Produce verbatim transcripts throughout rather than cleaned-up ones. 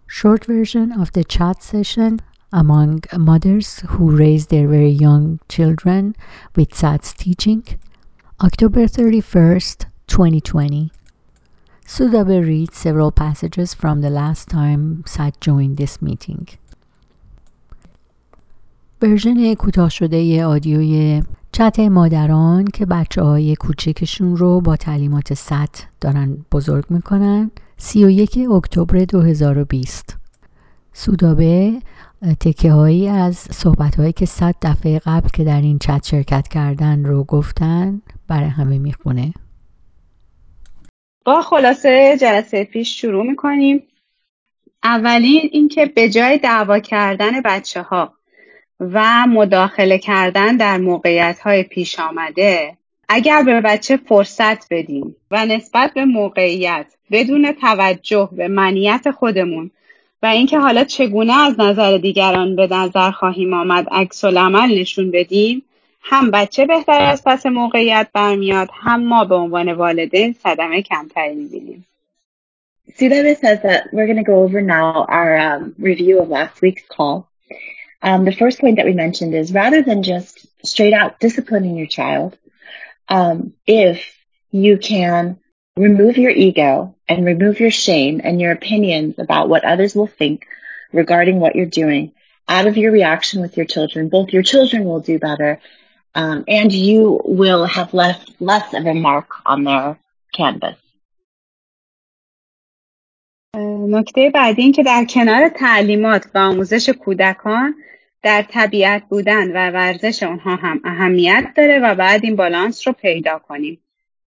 Short version of the chat session among mothers who raise their very young children with S A T's teaching. October thirty-first, twenty twenty. Sudabe reads several passages from the last time S A T joined this meeting. ورژن کوتاه شده آدیوی چت مادران که بچه های کوچکشون رو با تعلیمات S A T دارن بزرگ میکنن. سی و یک اکتبر دو هزار و بیست. سودابه تکه هایی از صحبت هایی که صد دفعه قبل که در این چت شرکت کردن رو گفتن برای همه میخونه. با خلاصه جلسه پیش شروع میکنیم. اولین این که به جای دعوا کردن بچه ها و مداخله کردن در موقعیت های پیش آمده، اگر به بچه فرصت بدیم و نسبت به موقعیت بدون توجه به منیت خودمون و اینکه حالا چگونه از نظر دیگران به نظر خواهیم آمد عکس العمل نشون بدیم، هم بچه بهتر از پس موقعیت برمیاد، هم ما به عنوان والدین صدمه کمتری می‌بینیم. Sudabe says that we're going to go over now our um, review of last week's call. Um, the first point that we mentioned is rather than just straight out disciplining your child, um, if you can remove your ego and remove your shame and your opinions about what others will think regarding what you're doing out of your reaction with your children, both your children will do better um, and you will have less, less of a mark on their canvas. نکته بعدی این که در کنار تعلیمات و آموزش کودکان در طبیعت بودن و ورزش اونها هم اهمیت داره و بعد این بالانس رو پیدا کنیم.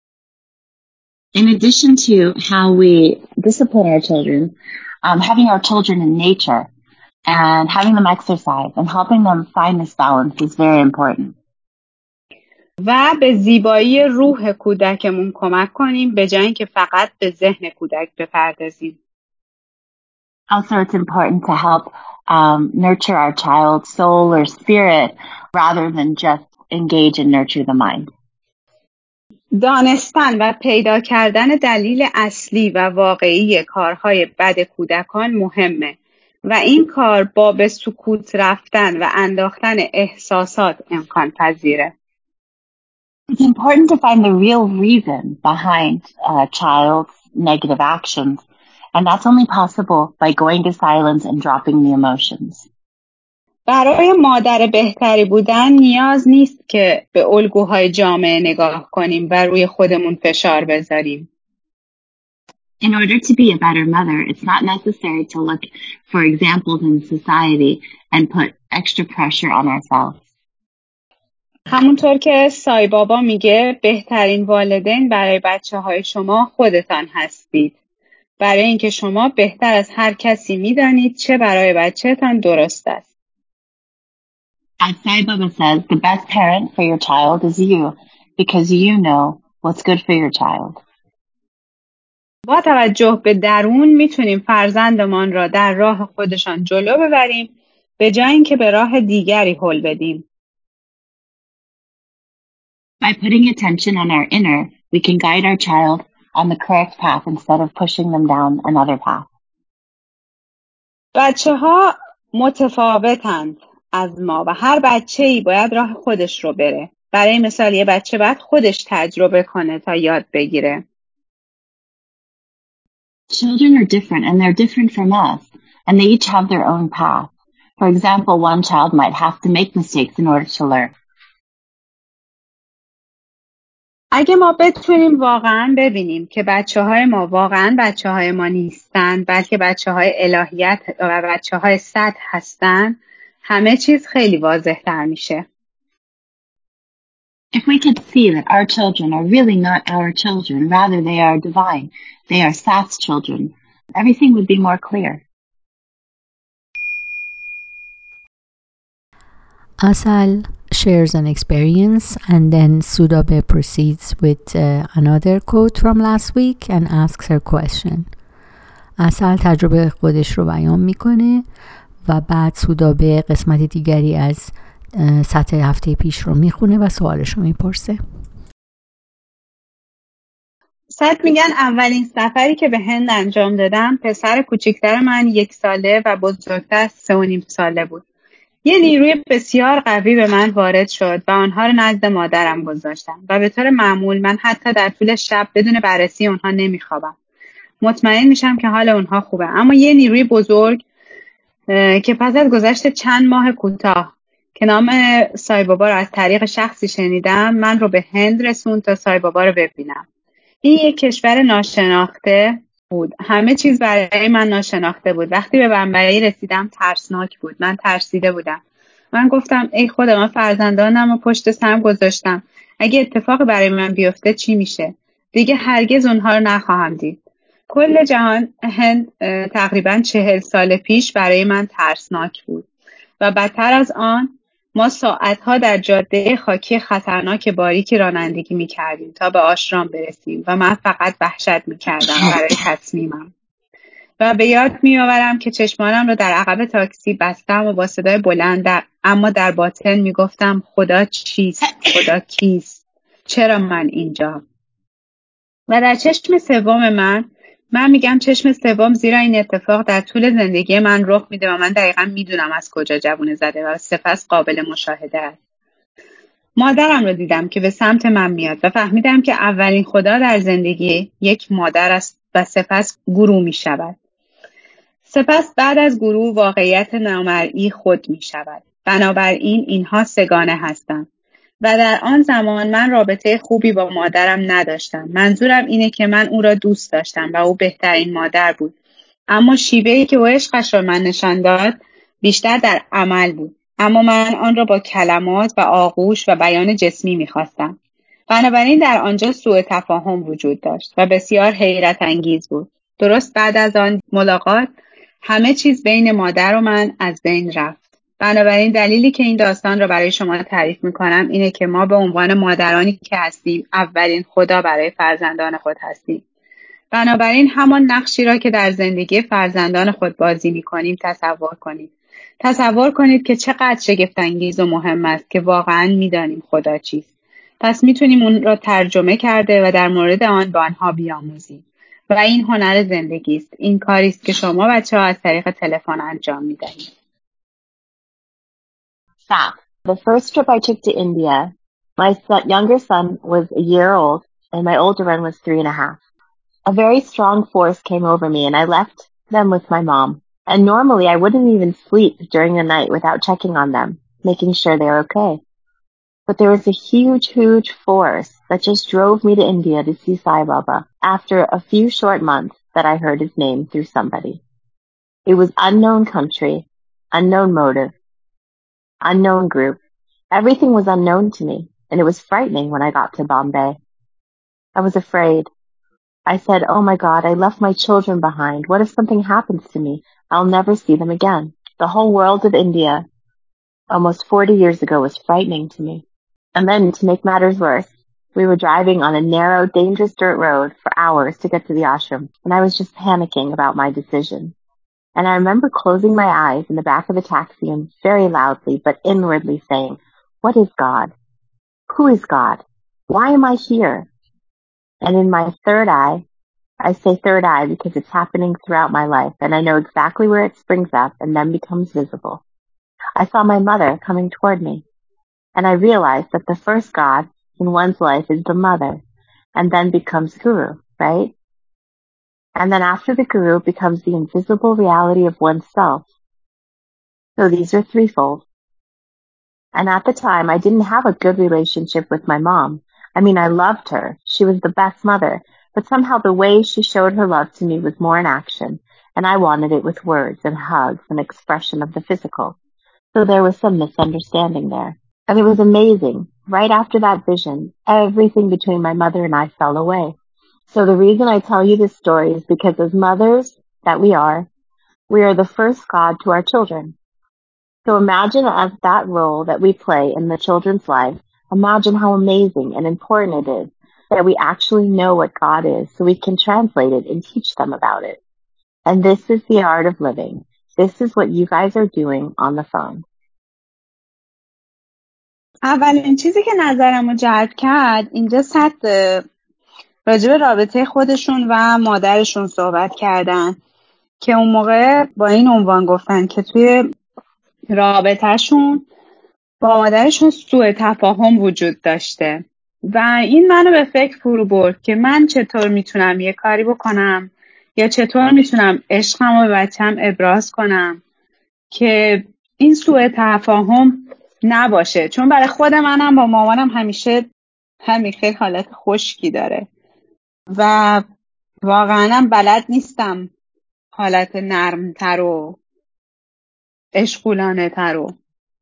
In addition to how we discipline our children, um, having our children in nature and having them exercise and helping them find this balance is very important. و به زیبایی روح کودکمون کمک کنیم به جای اینکه فقط به ذهن کودک بپردازیم. Also, it's important to help um, nurture our child's soul or spirit rather than just engage and nurture the mind. دانستن و پیدا کردن دلیل اصلی و واقعی کارهای بد کودکان مهمه و این کار با به سکوت رفتن و انداختن احساسات امکان پذیره. It's important to find the real reason behind a child's negative actions, and that's only possible by going to silence and dropping the emotions. برای مادر بهتری بودن نیاز نیست که به الگوهای جامعه نگاه کنیم و روی خودمون فشار بذاریم. In order to be a better mother, it's not necessary to look for examples in society and put extra pressure on ourselves. همونطور که سای بابا میگه بهترین والدین برای بچه های شما خودتان هستید. برای اینکه شما بهتر از هر کسی میدانید چه برای بچه‌تان درست است. As Sai Baba says, the best parent for your child is you, because you know what's good for your child. با توجه به درون میتونیم فرزندمان را در راه خودشان جلو ببریم به جای اینکه به راه دیگری هل بدیم. By putting attention on our inner, we can guide our child on the correct path instead of pushing them down another path. بچه‌ها متفاوتند از ما و هر بچه‌ای باید راه خودش رو بره. برای مثال یه بچه باید خودش تجربه کنه تا یاد بگیره. Children are different and they're different from us, and they each have their own path. For example, one child might have to make mistakes in order to learn. اگه ما بتونیم واقعاً ببینیم که بچه‌های ما واقعاً بچه‌های ما نیستن بلکه بچه‌های الهیت و بچه‌های سطح هستن، همه چیز خیلی واضح‌تر میشه. If we could see that our children are really not our children, rather they are divine, they are Sat's children, everything would be more clear. Asal shares an experience and then Sudabe proceeds with uh, another quote from last week and asks her question. Asal تجربه خودش رو بیان میکنه و بعد سودابه قسمت دیگری از سطح هفته پیش رو میخونه و سوالش رو میپرسه. صد میگن اولین سفری که به هند انجام دادم پسر کوچیکتر من یک ساله و بزرگتر سه و نیم ساله بود. یه نیروی بسیار قوی به من وارد شد و آنها رو نزد مادرم گذاشتم و به طور معمول من حتی در طول شب بدون بررسی اونها نمیخوابم. مطمئن میشم که حال اونها خوبه. اما یه نیروی بزرگ که پس از گذشت چند ماه کوتاه که نام سایبابا رو از طریق شخصی شنیدم من رو به هند رسوند تا سایبابا رو ببینم. این یک کشور ناشناخته بود. همه چیز برای من ناشناخته بود. وقتی به بمبئی رسیدم ترسناک بود. من ترسیده بودم. من گفتم ای خدا، من فرزندانم رو پشت سرم گذاشتم. اگه اتفاقی برای من بیفته چی میشه؟ دیگه هرگز اونها رو نخواهم دید. کل جهان هند تقریبا چهل سال پیش برای من ترسناک بود و بدتر از آن ما ساعتها در جاده خاکی خطرناک باریکی رانندگی می‌کردیم تا به آشرام برسیم و من فقط وحشت می‌کردم برای تصمیمم و به یاد می‌آورم که چشمانم رو در عقب تاکسی بستم و با صدای بلند در اما در باطن می‌گفتم خدا چیست؟ خدا کیست؟ چرا من اینجا؟ و در چشم سوم من من میگم چشم سوم زیرا این اتفاق در طول زندگی من رخ میده و من دقیقا میدونم از کجا جوونه زده و سپس قابل مشاهده است. مادرم رو دیدم که به سمت من میاد و فهمیدم که اولین خدا در زندگی یک مادر است و سپس گرو میشود. سپس بعد از گرو واقعیت نامرئی خود میشود. بنابراین اینها سگانه هستند. و در آن زمان من رابطه خوبی با مادرم نداشتم. منظورم اینه که من او را دوست داشتم و او بهترین مادر بود. اما شیوهی که او عشقش را من نشان داد بیشتر در عمل بود. اما من آن را با کلمات و آغوش و بیان جسمی می‌خواستم. بنابراین در آنجا سوء تفاهم وجود داشت و بسیار حیرت انگیز بود. درست بعد از آن ملاقات همه چیز بین مادر و من از بین رفت. بنابراین دلیلی که این داستان را برای شما تعریف می‌کنم اینه که ما به عنوان مادرانی که هستیم اولین خدا برای فرزندان خود هستیم. بنابراین همان نقشی را که در زندگی فرزندان خود بازی می‌کنیم تصور کنید. تصور کنید که چقدر شگفت‌انگیز و مهم است که واقعاً می‌دانیم خدا چیست. پس می‌تونیم اون را ترجمه کرده و در مورد آن با آنها بیاموزیم. و این هنر زندگی است. این کاری است که شما بچه‌ها از طریق تلفن انجام می‌دهید. Stop. The first trip I took to India, my son, younger son was a year old and my older one was three and a half. A very strong force came over me and I left them with my mom. And normally I wouldn't even sleep during the night without checking on them, making sure they're okay. But there was a huge, huge force that just drove me to India to see Sai Baba after a few short months that I heard his name through somebody. It was unknown country, unknown motive, unknown group. Everything was unknown to me, and it was frightening when I got to Bombay. I was afraid. I said, oh my God, I left my children behind. What if something happens to me? I'll never see them again. The whole world of India, almost forty years ago, was frightening to me. And then, to make matters worse, we were driving on a narrow, dangerous dirt road for hours to get to the ashram, and I was just panicking about my decision. And I remember closing my eyes in the back of the taxi and very loudly but inwardly saying, what is God? Who is God? Why am I here? And in my third eye, I say third eye because it's happening throughout my life and I know exactly where it springs up and then becomes visible. I saw my mother coming toward me and I realized that the first God in one's life is the mother and then becomes Guru, right? And then after the Guru becomes the invisible reality of oneself. So these are threefold. And at the time, I didn't have a good relationship with my mom. I mean, I loved her. She was the best mother. But somehow the way she showed her love to me was more in action. And I wanted it with words and hugs and expression of the physical. So there was some misunderstanding there. And it was amazing. Right after that vision, everything between my mother and I fell away. So the reason I tell you this story is because as mothers that we are, we are the first God to our children. So imagine as that role that we play in the children's life, imagine how amazing and important it is that we actually know what God is so we can translate it and teach them about it. And this is the art of living. This is what you guys are doing on the phone. اولین چیزی که نظرمو جلب کرد اینجا صد راجع به رابطه خودشون و مادرشون صحبت کردن که اون موقع با این عنوان گفتن که توی رابطهشون با مادرشون سوء تفاهم وجود داشته و این منو به فکر فرو برد که من چطور میتونم یه کاری بکنم یا چطور میتونم عشقم رو به بچم ابراز کنم که این سوء تفاهم نباشه، چون برای خود منم با مامانم همیشه همین خیلی حالت خشکی داره و واقعا بلد نیستم حالت نرمتر و عشقولانه تر رو.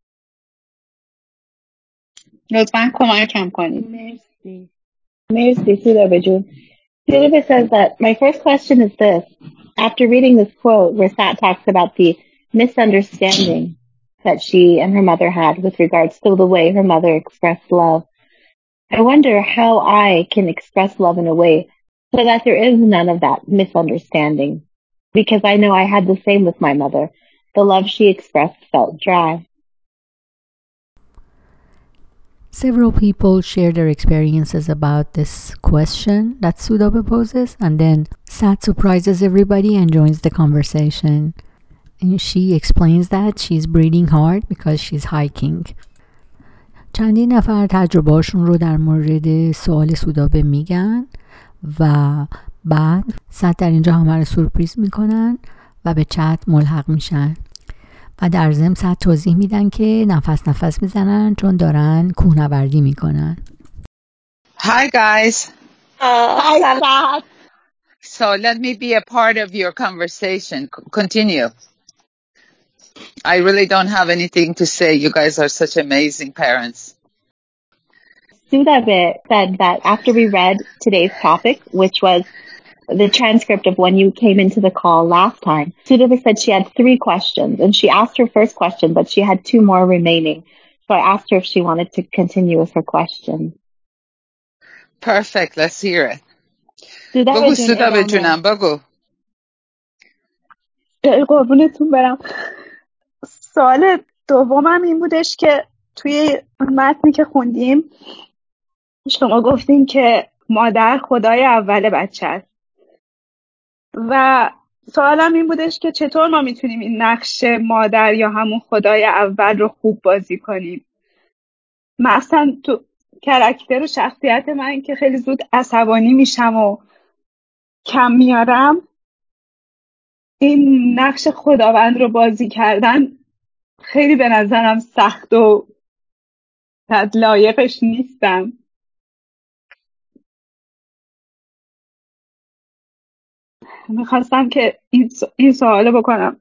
لطفاً کمکم کنید. Merci. Merci, Sudhabe Jun. Sudhabe says that, my first question is this. After reading this quote where Sat talks about the misunderstanding that she and her mother had with regards to the way her mother expressed love, I wonder how I can express love in a way so that there is none of that misunderstanding. Because I know I had the same with my mother. The love she expressed felt dry. Several people share their experiences about this question that Sudhabe poses, and then Sat surprises everybody and joins the conversation. And she explains that she's breathing hard because she's hiking. چندین نفر تجربهاشون رو در مورد سوال سودابه میگن و بعد سات در اینجا همه رو سورپریز میکنن و به چت ملحق میشن و در ضمن سات توضیح میدن که نفس نفس میزنن چون دارن کوهنوردی میکنن. Hi guys. Uh, hi, Sat. So let me be a part of your conversation. C- continue. I really don't have anything to say. You guys are such amazing parents. Sudhabe said that after we read today's topic, which was the transcript of when you came into the call last time, Sudhabe said she had three questions, and she asked her first question, but she had two more remaining. So I asked her if she wanted to continue with her question. Perfect. Let's hear it. Sudhabe بگو Jun, سودا به ادامه. جونم بگو. قربونتون برم. سوال دومم این بودش که توی متنی که خوندیم شما گفتین که مادر خدای اول بچه است و سوالم این بودش که چطور ما میتونیم این نقش مادر یا همون خدای اول رو خوب بازی کنیم. مثلا تو کاراکتر و شخصیت من که خیلی زود عصبانی میشم و کم میارم، این نقش خداوند رو بازی کردن خیلی به نظرم سخت و لایقش نیستم. میخواستم که این, س... این سوالو بکنم.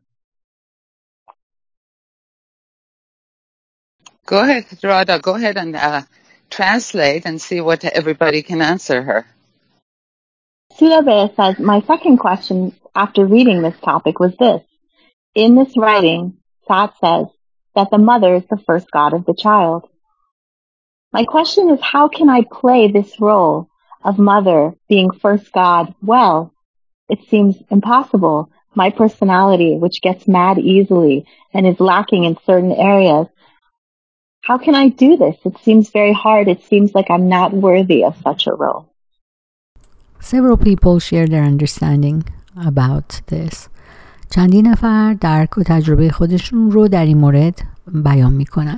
Go ahead, Radha. Go ahead and uh, translate and see what everybody can answer her. Sudhabe says, my second question after reading this topic was this. In this writing, Sat says that the mother is the first God of the child. My question is, how can I play this role of mother being first God well? It seems impossible. My personality, which gets mad easily and is lacking in certain areas, how can I do this? It seems very hard. It seems like I'm not worthy of such a role. Several people share their understanding about this. چندین نفر درک و تجربه خودشون رو در این مورد بیان میکنن.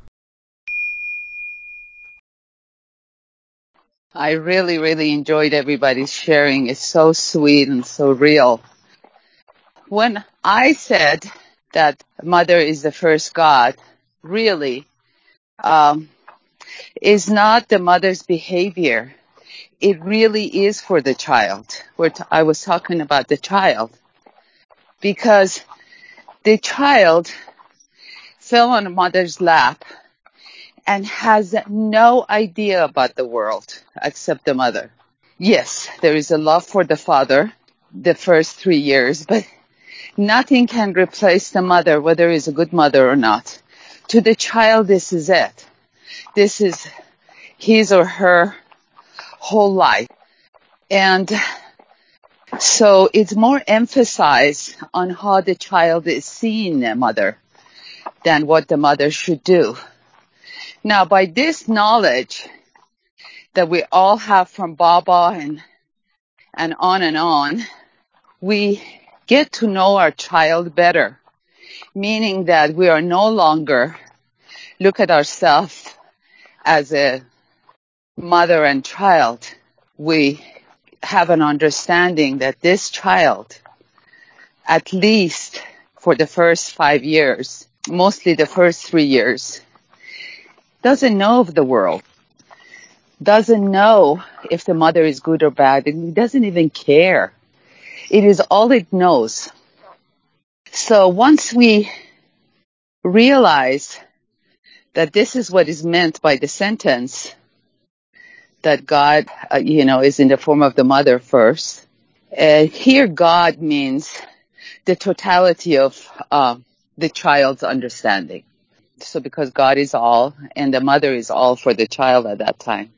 I really, really enjoyed everybody's sharing. It's so sweet and so real. When I said that mother is the first God, really, um, is not the mother's behavior. It really is for the child. Where t- I was talking about the child. Because the child fell on a mother's lap and has no idea about the world except the mother. Yes, there is a love for the father the first three years, but nothing can replace the mother, whether it's a good mother or not. To the child, this is it. This is his or her whole life. And so it's more emphasized on how the child is seeing the mother than what the mother should do. Now, by this knowledge that we all have from Baba and and on and on, we get to know our child better, meaning that we are no longer look at ourselves as a mother and child. We have an understanding that this child, at least for the first five years, mostly the first three years, doesn't know of the world, doesn't know if the mother is good or bad, and he doesn't even care. It is all it knows. So once we realize that this is what is meant by the sentence, that God, uh, you know, is in the form of the mother first. Uh, here God means the totality of uh, the child's understanding. So because God is all and the mother is all for the child at that time.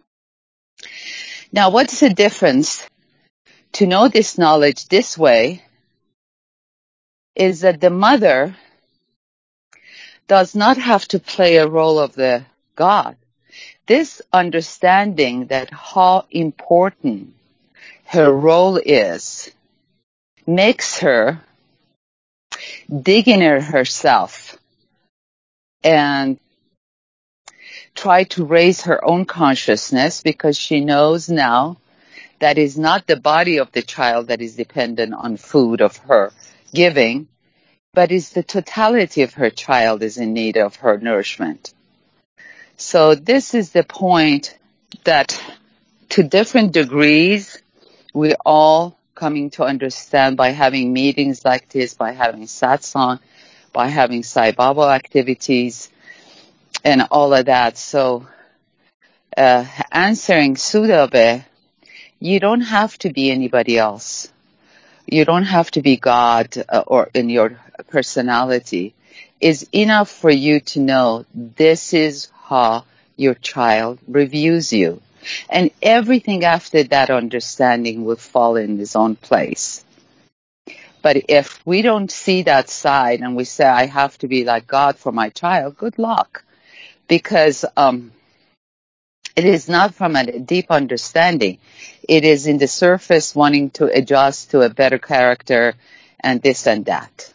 Now, what's the difference? To know this knowledge this way is that the mother does not have to play a role of the God. This understanding that how important her role is makes her dig in her herself and try to raise her own consciousness, because she knows now that is not the body of the child that is dependent on food of her giving, but is the totality of her child is in need of her nourishment. So this is the point that to different degrees, we all coming to understand by having meetings like this, by having satsang, by having Sai Baba activities, and all of that. So uh, answering Sudabe, you don't have to be anybody else. You don't have to be God uh, or in your personality. It's enough for you to know this is how your child reviews you. And everything after that understanding will fall in its own place. But if we don't see that side and we say, I have to be like God for my child, good luck. Because um, it is not from a deep understanding. It is in the surface wanting to adjust to a better character and this and that.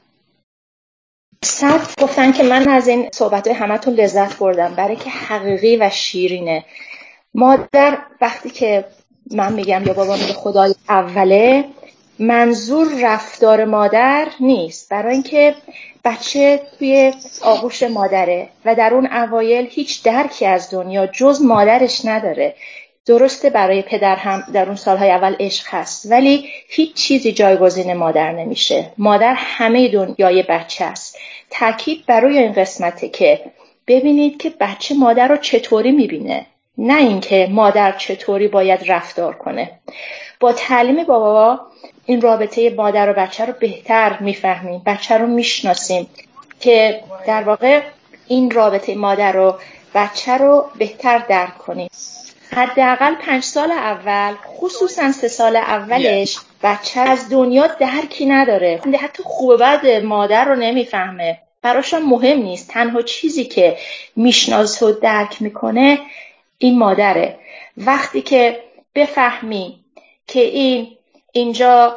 صد گفتن که من از این صحبت‌های همتون لذت بردم، برای که حقیقی و شیرینه. مادر وقتی که من میگم یا بابا میگه خدای اوله، منظور رفتار مادر نیست، برای اینکه بچه توی آغوش مادره و در اون اوایل هیچ درکی از دنیا جز مادرش نداره. درسته برای پدر هم در اون سالهای اول عشق هست، ولی هیچ چیزی جایگزین مادر نمیشه. مادر همه دنیای بچه است. تاکید برای این قسمته که ببینید که بچه مادر رو چطوری میبینه، نه اینکه مادر چطوری باید رفتار کنه. با تعلیم بابا این رابطه مادر و بچه رو بهتر میفهمیم، بچه رو میشناسیم که در واقع این رابطه مادر و بچه رو بهتر درک کنیم. حداقل پنج سال اول، خصوصا سه سال اولش، بچه از دنیا درکی نداره، حتی خوب و بد مادر رو نمیفهمه، براش مهم نیست. تنها چیزی که میشناسه و درک میکنه این مادره. وقتی که بفهمی که این اینجا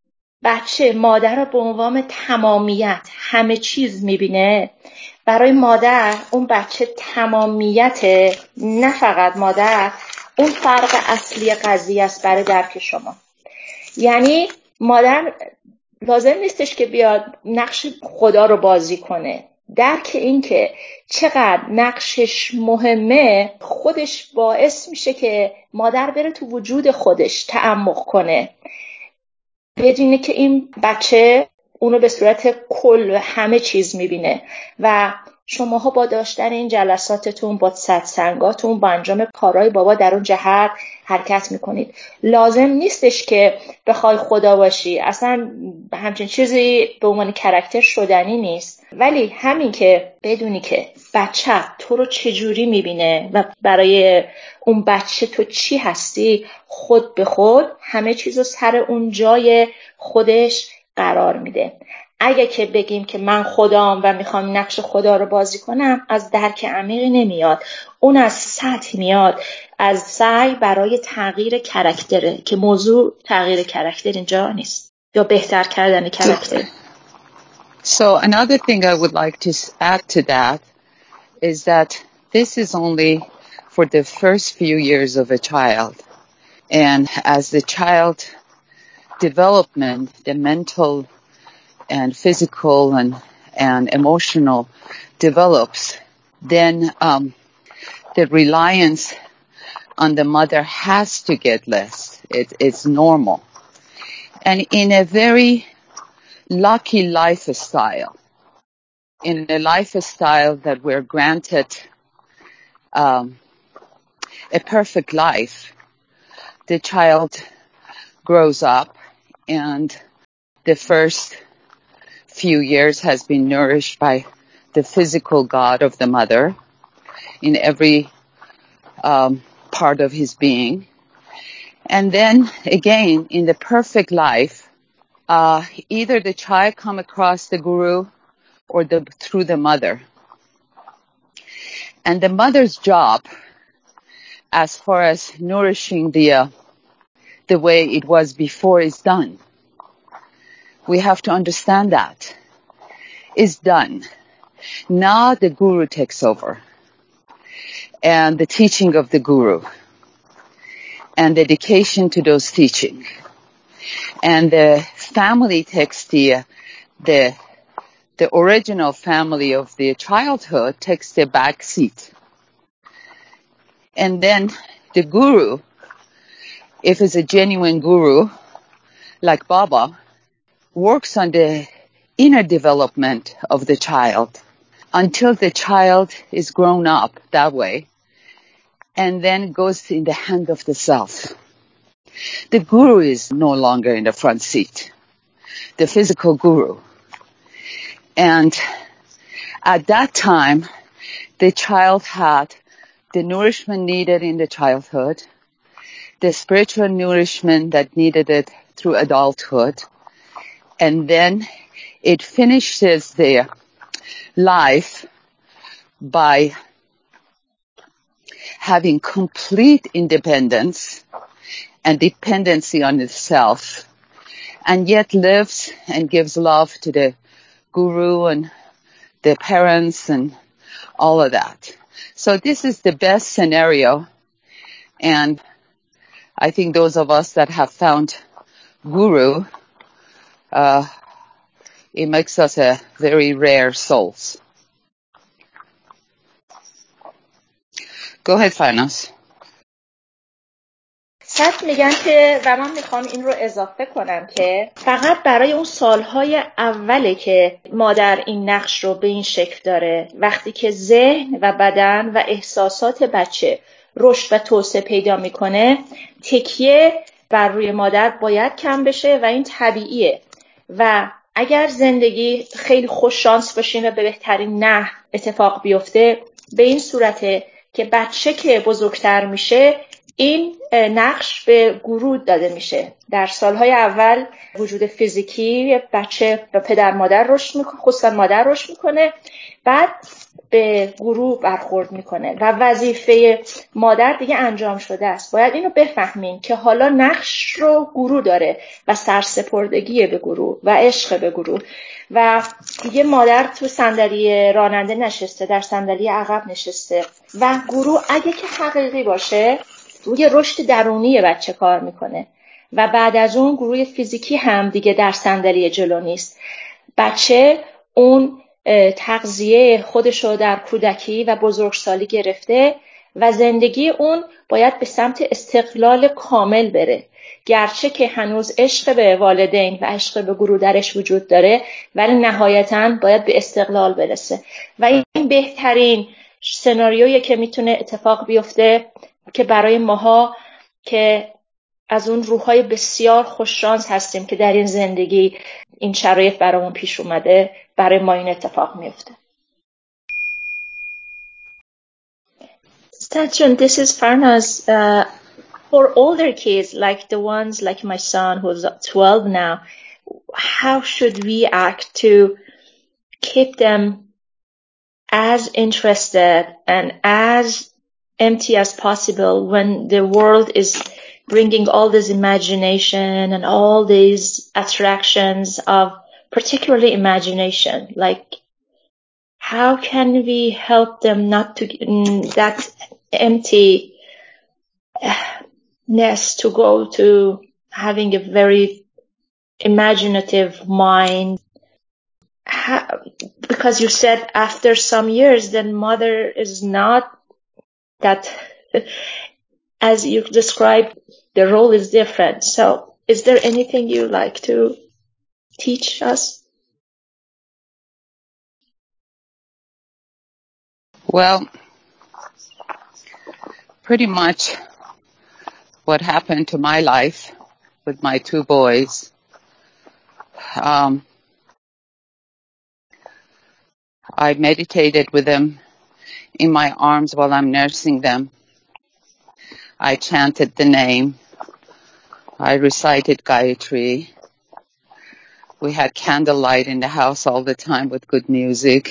بچه مادر رو به عنوان تمامیت همه چیز میبینه، برای مادر اون بچه تمامیت، نه فقط مادر، اون فرق اصلی قضیه است برای درک شما. یعنی مادر لازم نیستش که بیاد نقش خدا رو بازی کنه. درک این که چقدر نقشش مهمه خودش باعث میشه که مادر بره تو وجود خودش تعمق کنه، بدونه که این بچه اونو به صورت کل همه چیز میبینه. و شماها با داشتن این جلساتتون، با ساتسنگاتون، با انجام کارهای بابا در اون جهت حرکت میکنید. لازم نیستش که بخوای خدا باشی، اصلا همچین چیزی به عنوان کاراکتر شدنی نیست، ولی همین که بدونی که بچه تو رو چجوری میبینه و برای اون بچه تو چی هستی، خود به خود همه چیزو سر اون جای خودش قرار میده. اگه که بگیم که من خدام و میخوام نقش خدا رو بازی کنم، از درک عمیقی نمیاد. اون از سطح میاد، از سعی برای تغییر کاراکتره که موضوع تغییر کاراکتر اینجا نیست یا بهتر کردن کاراکتر. So another thing I would like to add to that is that this is only for the first few years of a child. And as the child development, the mental and physical and, and emotional develops, then um, the reliance on the mother has to get less. It, it's normal. And in a very lucky lifestyle, in a lifestyle that we're granted um, a perfect life, the child grows up and the first few years has been nourished by the physical God of the mother in every um, part of his being. And then again, in the perfect life, uh, either the child come across the guru or the, through the mother. And the mother's job, as far as nourishing the, uh, the way it was before, is done. We have to understand that. Is done. Now the guru takes over. And the teaching of the guru. And dedication to those teaching. And the family takes the, the, the original family of the childhood takes the back seat. And then the guru, if it's a genuine guru, like Baba, works on the inner development of the child until the child is grown up that way, and then goes in the hand of the self. The guru is no longer in the front seat, the physical guru. And at that time, the child had the nourishment needed in the childhood, the spiritual nourishment that needed it through adulthood, and then it finishes their life by having complete independence and dependency on itself, and yet lives and gives love to the guru and the parents and all of that. So this is the best scenario, and I think those of us that have found guru, uh, it makes us a very rare souls. Go ahead, Fanos. صد میگن که و من میخوام این رو اضافه کنم که فقط برای اون سالهای اوله که مادر این نقش رو به این شکل داره، وقتی که ذهن و بدن و احساسات بچه رشد و توسعه پیدا میکنه، تکیه بر روی مادر باید کم بشه و این طبیعیه. و اگر زندگی خیلی خوش شانس باشین و به بهترین نحو اتفاق بیفته، به این صورته که بچه که بزرگتر میشه این نقش به گرو داده میشه. در سالهای اول وجود فیزیکی بچه و پدر مادر رشد میکنه، خصوصا مادر رشد میکنه، بعد به گرو برخورد میکنه و وظیفه مادر دیگه انجام شده است. باید اینو بفهمیم که حالا نقش رو گرو داره و سرسپردگی به گرو و عشق به گرو و دیگه مادر تو صندلی راننده نشسته، در صندلی عقب نشسته و گرو اگه که حقیقی باشه روی رشد درونی بچه کار میکنه و بعد از اون گروه فیزیکی هم دیگه در صندلی جلو نیست. بچه اون تغذیه خودشو در کودکی و بزرگسالی گرفته و زندگی اون باید به سمت استقلال کامل بره. گرچه که هنوز عشق به والدین و عشق به گروه درش وجود داره، ولی نهایتاً باید به استقلال برسه و این بهترین سناریویی که میتونه اتفاق بیفته که برای ماها که از اون روح‌های بسیار خوششانس هستیم که در این زندگی این شرایط برامون پیش اومده، برای ما این اتفاق میفته. Sachin, this is Farnaz. Uh, for older kids, like the ones like my son who's twelve now, how should we act to keep them as interested and as empty as possible when the world is bringing all this imagination and all these attractions of particularly imagination? Like, how can we help them not to that emptiness to go to having a very imaginative mind? How, because you said after some years, then mother is not that, as you described, the role is different. So is there anything you like to teach us? Well, pretty much what happened to my life with my two boys. Um, I meditated with them in my arms while I'm nursing them. I chanted the name. I recited Gayatri. We had candlelight in the house all the time with good music.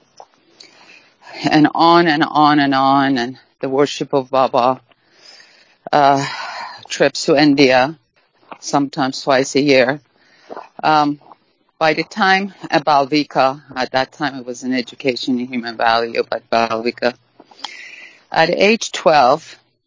And on and on and on, and the worship of Baba. Uh, trips to India, sometimes twice a year. Um, by the time at Balvika, at that time it was an education in human value, but Balvika. At age twelve,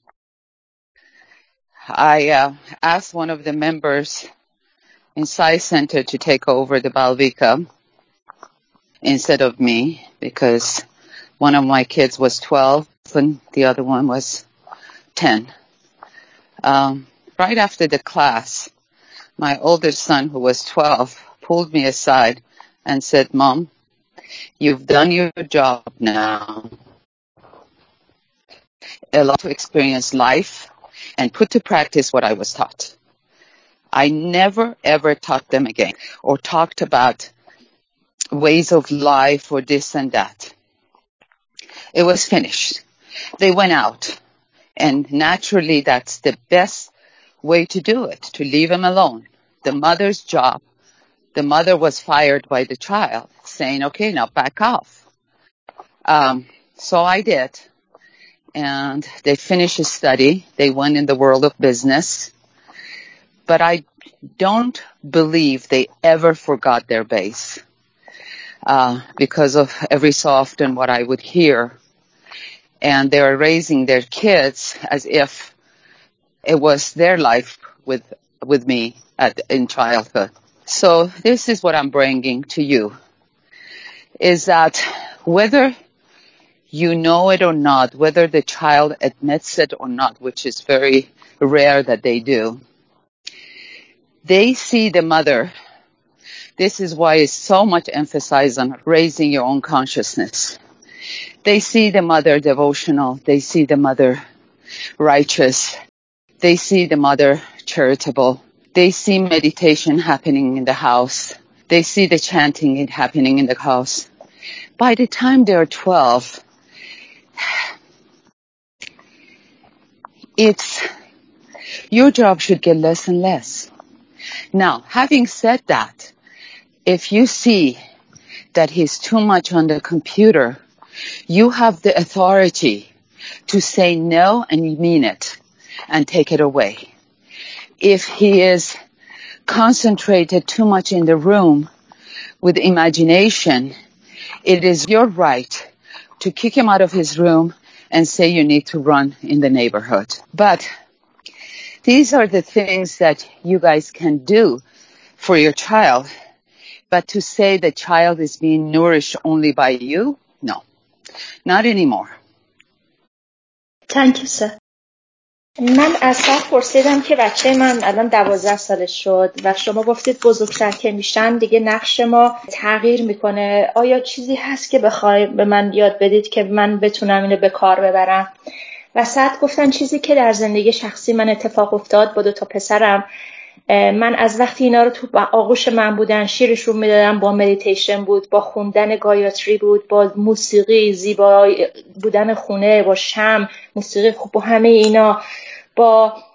I uh, asked one of the members in Sai Center to take over the Balvika instead of me, because one of my kids was twelve and the other one was ten. Um, right after the class, my oldest son, who was twelve, pulled me aside and said, "Mom, you've done your job now. Allow to experience life and put to practice what I was taught." I never, ever taught them again or talked about ways of life or this and that. It was finished. They went out. And naturally, that's the best way to do it, to leave him alone. The mother's job. The mother was fired by the child, saying, "Okay, now back off." Um, so I did. And they finished his study. They went in the world of business. But I don't believe they ever forgot their base. Uh, because of every so often what I would hear. And they were raising their kids as if it was their life with with me at, in childhood. So this is what I'm bringing to you, is that whether you know it or not, whether the child admits it or not, which is very rare that they do, they see the mother. This is why it's so much emphasis on raising your own consciousness. They see the mother devotional. They see the mother righteous. They see the mother charitable. They see meditation happening in the house. They see the chanting happening in the house. By the time they're twelve, it's, your job should get less and less. Now, having said that, if you see that he's too much on the computer, you have the authority to say no and you mean it and take it away. If he is concentrated too much in the room with imagination, it is your right to kick him out of his room and say you need to run in the neighborhood. But these are the things that you guys can do for your child. But to say the child is being nourished only by you, no, not anymore. Thank you, sir. من از سر پرسیدم که بچه من الان دوازده سالش شد و شما گفتید بزرگتر که میشن دیگه نقش ما تغییر میکنه. آیا چیزی هست که بخوای به من یاد بدید که من بتونم اینو به کار ببرم؟ و ساعت گفتن چیزی که در زندگی شخصی من اتفاق افتاد با دو تا پسرم، من از وقتی اینا رو تو آغوش من بودن شیرشون میدادم، با مدیتیشن بود، با خوندن گایاتری بود، با موسیقی زیبا بودن خونه، با شم، موسیقی خوب، با همه اینا، با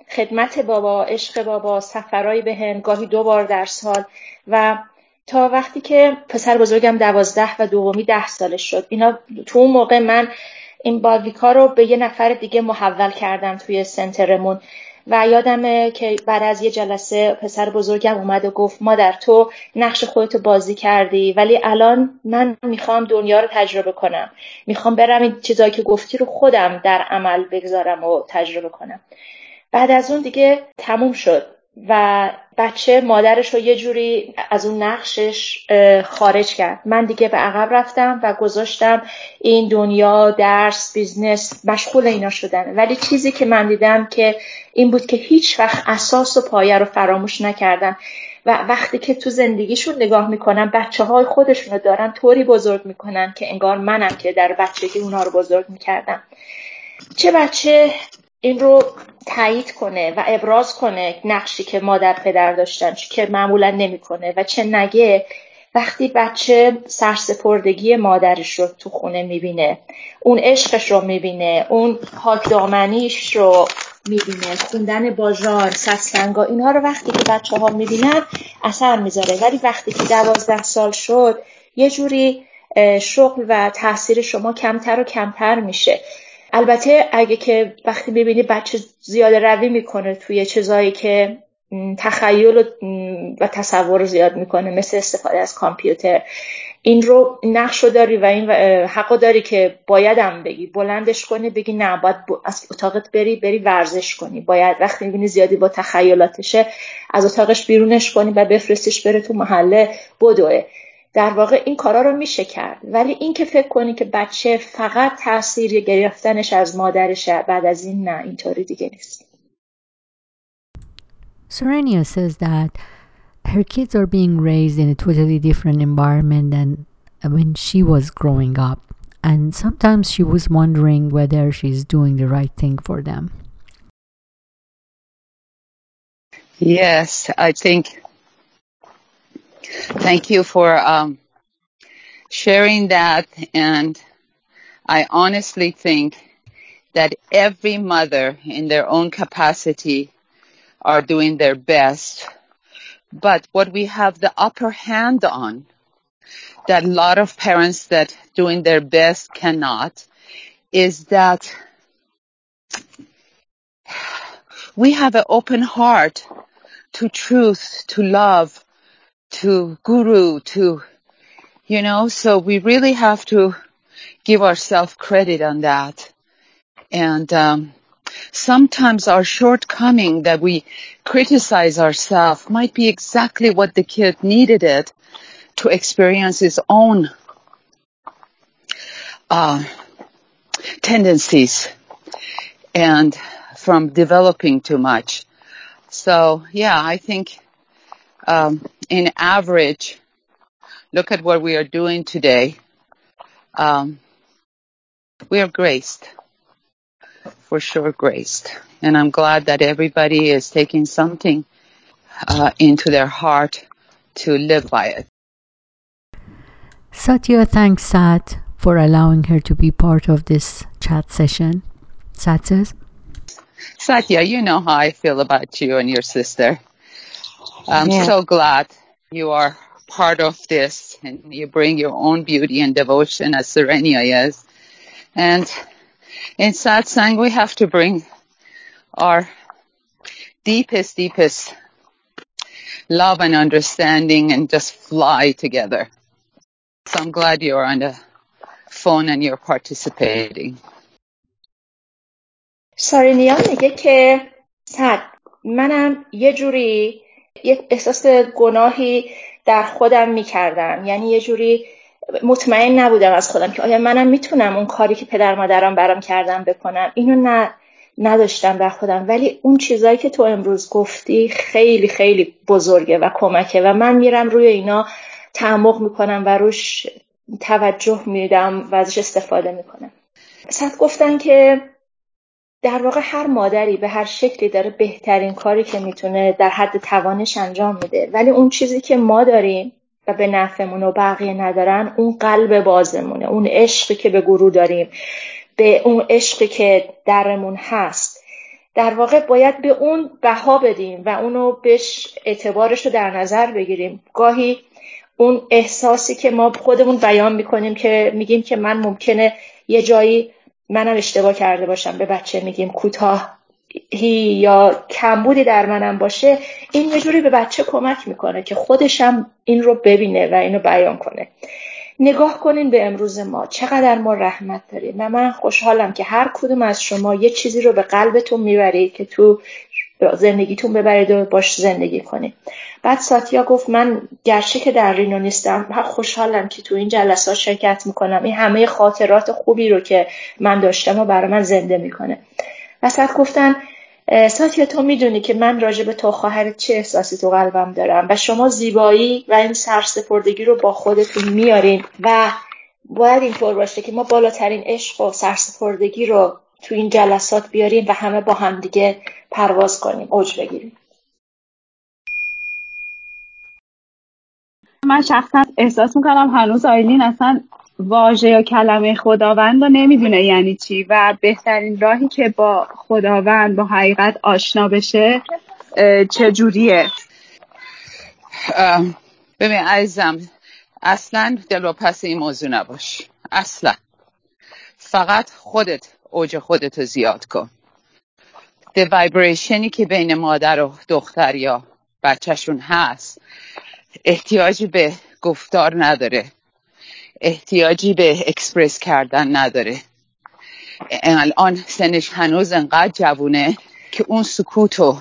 خدمت بابا، عشق بابا، سفرهای بهم گاهی دو بار در سال و تا وقتی که پسر بزرگم دوازده و دومی ده سالش شد. اینا تو اون موقع من این بالویکا رو به یه نفر دیگه محول کردم توی سنترمون و یادمه که بعد از یه جلسه پسر بزرگم اومد و گفت مادر تو نقش خودتو بازی کردی ولی الان من میخوام دنیا رو تجربه کنم، میخوام برم این چیزایی که گفتی رو خودم در عمل بگذارم و تجربه کنم. بعد از اون دیگه تموم شد و بچه مادرش رو یه جوری از اون نقشش خارج کرد. من دیگه به عقب رفتم و گذاشتم این دنیا، درس، بیزنس، مشغول اینا شدن. ولی چیزی که من دیدم که این بود که هیچ وقت اساس و پایه رو فراموش نکردن و وقتی که تو زندگیشون نگاه میکنن بچه های خودشون رو دارن طوری بزرگ میکنن که انگار منم که در بچگی اونا رو بزرگ میکردم. چه بچه این رو تایید کنه و ابراز کنه نقشی که مادر پدر داشتن که معمولا نمیکنه و چه نگه وقتی بچه سرسپردگی مادرش رو تو خونه میبینه، اون عشقش رو میبینه، اون پاکدامنیش رو میبینه، خوندن باژار، ستسنگا، اینها رو وقتی که بچه ها میبینن اثر میذاره. ولی وقتی که دوازده سال شد یه جوری شغل و تاثیر شما کمتر و کمتر میشه. البته اگه که وقتی ببینی بچه زیاده روی میکنه توی چیزایی که تخیل و تصور زیاد میکنه مثل استفاده از کامپیوتر، این رو نقش رو داری و این حقو داری که بایدم بگی بلندش کنی، بگی نه باید از اتاقت بری بری ورزش کنی، باید وقتی میبینی زیادی با تخیلاتشه از اتاقش بیرونش کنی و بفرستیش بره تو محله بدوه. در واقع این کارا رو میشه کرد. ولی این که فکر کنی که بچه فقط تأثیر گرفتنش از مادرشه بعد از این، نه اینطوری دیگه نیست. Serenia says that her kids are being raised in a totally different environment than when she was growing up, and sometimes she was wondering whether she's doing the right thing for them. Yes, I think, thank you for um, sharing that. And I honestly think that every mother in their own capacity are doing their best. But what we have the upper hand on, that a lot of parents that doing their best cannot, is that we have an open heart to truth, to love, to guru, to, you know, so we really have to give ourselves credit on that. And um, sometimes our shortcoming that we criticize ourselves might be exactly what the kid needed it to experience his own uh, tendencies and from developing too much. So, yeah, I think um, in average, look at what we are doing today. Um, we are graced, for sure graced. And I'm glad that everybody is taking something uh, into their heart to live by it. Satya thanks Sat for allowing her to be part of this chat session. Sat says, Satya, you know how I feel about you and your sister. I'm Yeah. so glad you are part of this and you bring your own beauty and devotion as Serenia is. And in satsang, we have to bring our deepest, deepest love and understanding and just fly together. So I'm glad you're on the phone and you're participating. سارینیا میگه که صد منم یه جوری یه احساس گناهی در خودم میکردم، یعنی یه جوری مطمئن نبودم از خودم که آیا منم میتونم اون کاری که پدر مادرم برام کردم بکنم. اینو نه نداشتم در خودم. ولی اون چیزایی که تو امروز گفتی خیلی خیلی بزرگه و کمکه و من میرم روی اینا تعمق میکنم و روش توجه میدم و ازش استفاده میکنم. صد گفتن که در واقع هر مادری به هر شکلی داره بهترین کاری که میتونه در حد توانش انجام میده، ولی اون چیزی که ما داریم و به نفعمون و بقیه ندارن اون قلب بازمونه، اون عشقی که به گروه داریم، به اون عشقی که درمون هست. در واقع باید به اون بها بدیم و اونو بهش اعتبارش رو در نظر بگیریم. گاهی اون احساسی که ما خودمون بیان میکنیم که میگیم که من ممکنه یه جایی منم اشتباه کرده باشم، به بچه میگیم کوتاهی یا کمبودی در منم باشه، این یه جوری به بچه کمک میکنه که خودشم این رو ببینه و اینو بیان کنه. نگاه کنین به امروز ما، چقدر ما رحمت داریم و من خوشحالم که هر کدوم از شما یه چیزی رو به قلبتون میبرید که تو زندگیتون ببرید و باش زندگی کنید. بعد ساتیا گفت من گرچه که در رینو نیستم، خوشحالم که تو این جلسات شرکت میکنم، این همه خاطرات خوبی رو که من داشتم و برای من زنده میکنه. وسط گفتن ساتیا تو میدونی که من راجع به تو خواهرت چه احساسی تو قلبم دارم و شما زیبایی و این سرسپردگی رو با خودتون میارین و باید اینطور باشه که ما بالاترین عشق و سرسپردگی رو تو این جلسات بیاریم و همه با هم دیگه پرواز کنیم، اوج بگیریم. من شخصا احساس میکنم هنوز آیلین اصلا واژه یا کلمه خداوند رو نمیدونه یعنی چی و بهترین راهی که با خداوند با حقیقت آشنا بشه چجوریه. ببین عزیزم، اصلا دلواپس این موضوع نباش، اصلا. فقط خودت اوج خودت رو زیاد کن. the vibrationی که بین مادر و دختر یا بچهشون هست احتیاجی به گفتار نداره، احتیاجی به اکسپرس کردن نداره. الان سنش هنوز انقدر جوونه که اون سکوت و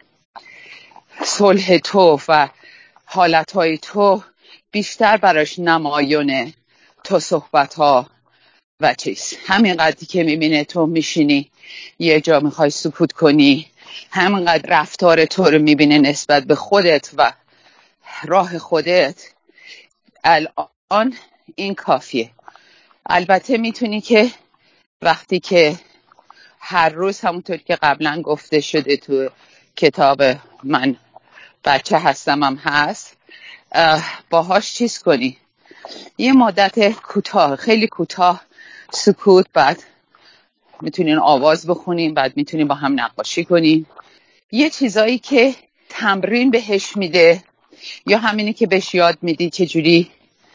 صلح تو و حالتهای تو بیشتر براش نمایونه تا صحبتها و چیز. همینقدری که میبینه تو میشینی یه جا میخوای سکوت کنی، همینقدر رفتار تو رو میبینه نسبت به خودت و راه خودت، الان این کافیه. البته میتونی که وقتی که هر روز همونطور که قبلا گفته شده تو کتاب من بچه هستم هم هست، باهاش چیز کنی، یه مدت کوتاه، خیلی کوتاه سکوت، بعد میتونین آواز بخونین، بعد میتونین با هم نقاشی کنین، یه چیزایی که تمرین بهش میده یا همینی که بهش یاد میدی چجوری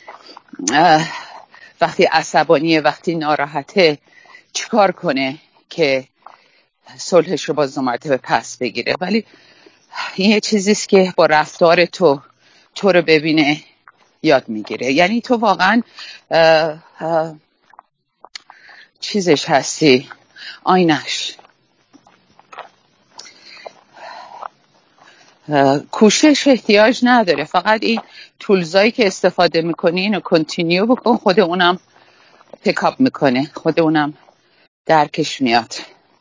وقتی عصبانیه، وقتی ناراحته چیکار کنه که صلحش رو باز دو مرتبه پس بگیره. ولی این یه چیزیست که با رفتار تو تو رو ببینه یاد میگیره. یعنی تو واقعا اه اه چیزش هستی، آینش. کوشش احتیاج نداره، فقط این تولزایی که استفاده میکنی اینو کنتینیو بکن، خود اونم پیکاپ میکنه، خود اونم درکش میاد.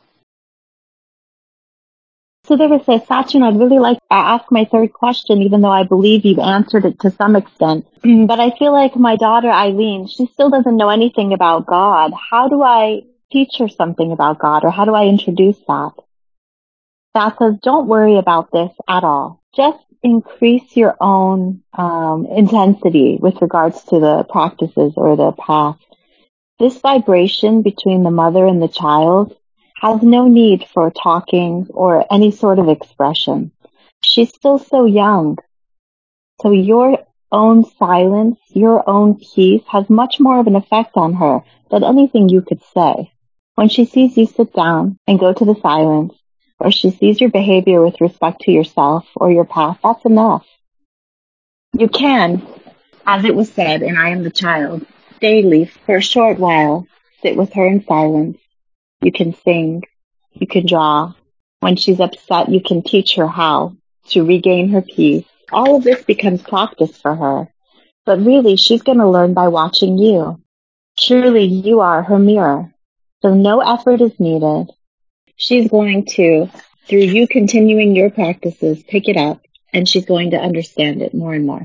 So there was a Sachin, I'd really like to ask my third question, even though I believe you've answered it to some extent. But I feel like my daughter Eileen, she still doesn't know anything about God. How do I teach her something about God, or how do I introduce that? That says, don't worry about this at all. Just increase your own um, intensity with regards to the practices or the path. This vibration between the mother and the child has no need for talking or any sort of expression. She's still so young. So your own silence, your own peace has much more of an effect on her than anything you could say. When she sees you sit down and go to the silence, or she sees your behavior with respect to yourself or your path, that's enough. You can, as it was said, and I am the child, daily for a short while sit with her in silence. You can sing. You can draw. When she's upset, you can teach her how to regain her peace. All of this becomes practice for her. But really, she's going to learn by watching you. Truly, you are her mirror. So no effort is needed. She's going to, through you continuing your practices, pick it up, and she's going to understand it more and more.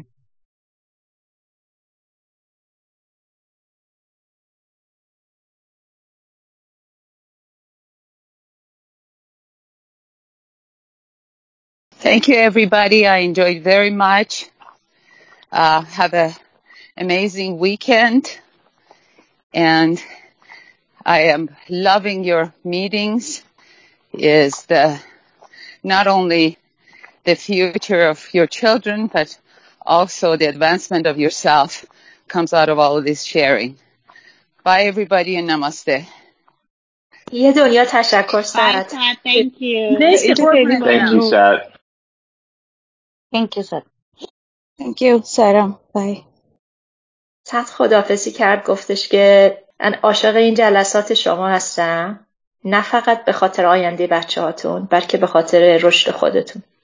Thank you, everybody. I enjoyed very much. Uh, have an amazing weekend. And I am loving your meetings. is the not only the future of your children, but also the advancement of yourself comes out of all of this sharing. Bye, everybody, and namaste. یه دنیا تشکر Bye, سرت. Sat. Thank you. مرسی خیلی خیلی قربونت Thank you, ممنون. Sat. Thank you, sir. Thank you, Sarah. Bye. سعد خداحافظی کرد، گفتش که من عاشق این جلسات شما هستم، نه فقط به خاطر آینده بچه هاتون بلکه به خاطر رشد خودتون.